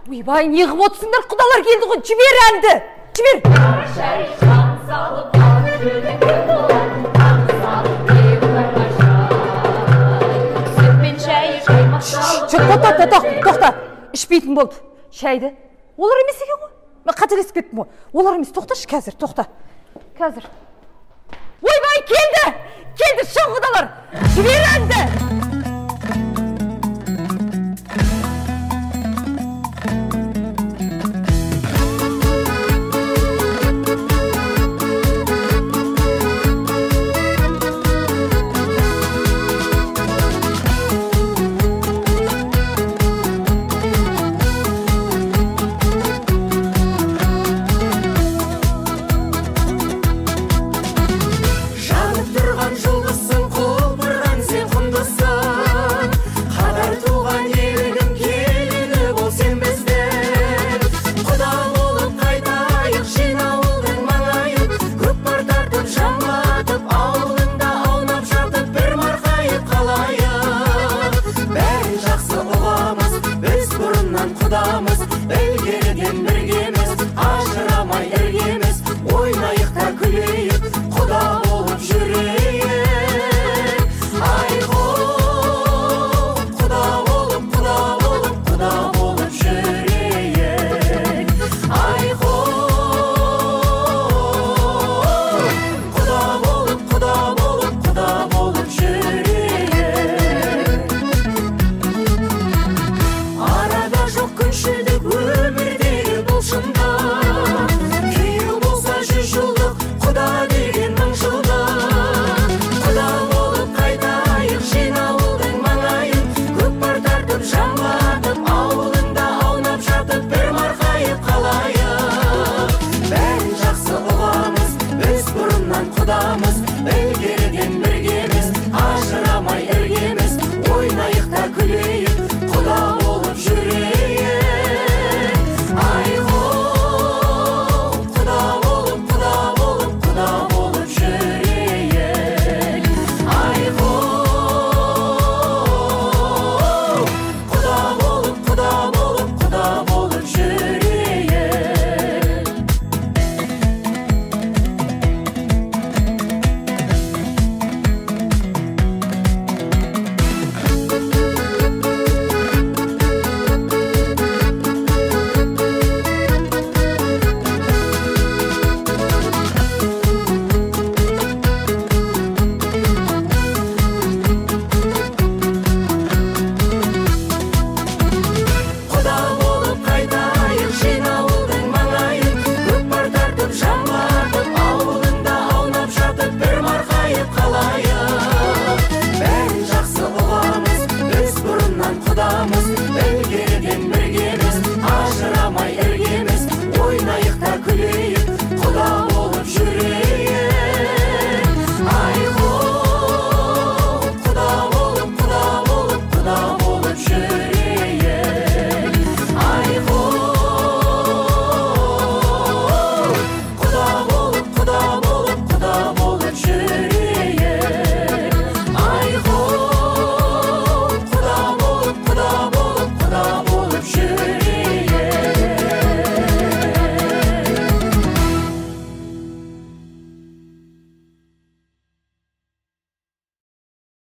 Ойбай, не қылып отырсыңдар, құдалар келді ғой, жібер әнді, жібер. Шай қан салып, алып күн болады, сүтпен шай қаймақ. Тоқта, ішпейтін болды. Шайды. Олар емес екен ғой. Мен қателесіп кеттім ғой. Олар емес, тоқташы қазір, тоқта. Қазір. Ойбай, келді, шын құдалар. Жібер әнді. Құдамыз